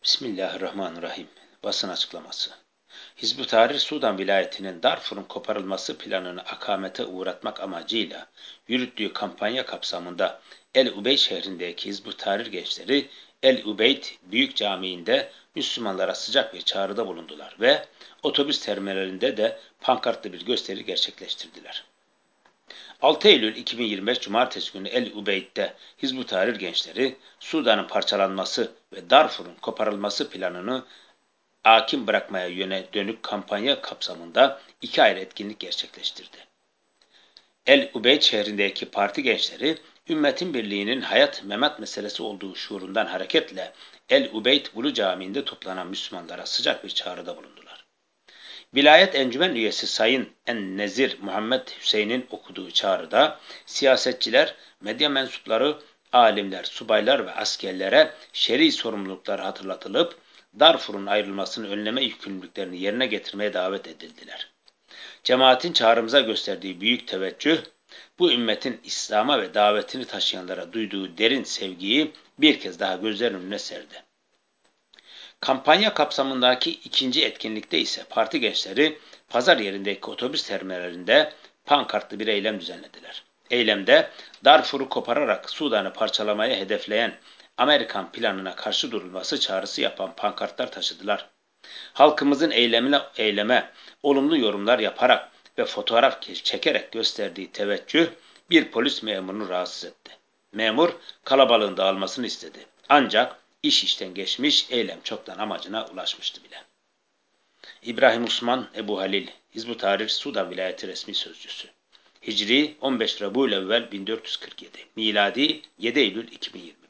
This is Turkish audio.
Bismillahirrahmanirrahim. Basın açıklaması. Hizb-ut Tahrir, Sudan vilayetinin Darfur'un koparılması planını akamete uğratmak amacıyla yürüttüğü kampanya kapsamında El-Ubeyd şehrindeki Hizb-ut Tahrir gençleri El-Ubeyd Büyük Camii'nde Müslümanlara sıcak bir çağrıda bulundular ve otobüs terminalinde de pankartlı bir gösteri gerçekleştirdiler. 6 Eylül 2025 Cumartesi günü El-Ubeyd'de Hizb-ut Tahrir gençleri Sudan'ın parçalanması ve Darfur'un koparılması planını hakim bırakmaya dönük kampanya kapsamında 2 ayrı etkinlik gerçekleştirdi. El-Ubeyd şehrindeki parti gençleri, ümmetin birliğinin hayat memat meselesi olduğu şuurundan hareketle El-Ubeyd Ulu Camii'nde toplanan Müslümanlara sıcak bir çağrıda bulundular. Vilayet Encümen üyesi Sayın En-Nezir Muhammed Hüseyin'in okuduğu çağrıda siyasetçiler, medya mensupları, alimler, subaylar ve askerlere şer'i sorumluluklar hatırlatılıp Darfur'un ayrılmasını önleme yükümlülüklerini yerine getirmeye davet edildiler. Cemaatin çağrımıza gösterdiği büyük teveccüh, bu ümmetin İslam'a ve davetini taşıyanlara duyduğu derin sevgiyi bir kez daha gözler önüne serdi. Kampanya kapsamındaki ikinci etkinlikte ise parti gençleri pazar yerindeki otobüs terminalinde pankartlı bir eylem düzenlediler. Eylemde Darfur'u kopararak Sudan'ı parçalamaya hedefleyen Amerikan planına karşı durulması çağrısı yapan pankartlar taşıdılar. Halkımızın eyleme olumlu yorumlar yaparak ve fotoğraf çekerek gösterdiği teveccüh bir polis memurunu rahatsız etti. Memur kalabalığın dağılmasını istedi. Ancak iş işten geçmiş, eylem çoktan amacına ulaşmıştı bile. İbrahim Osman Ebu Halil, Hizb-ut Tahrir Sudan Vilayeti resmi sözcüsü. Hicri 15 Rabiülevvel 1447, miladi 7 Eylül 2020.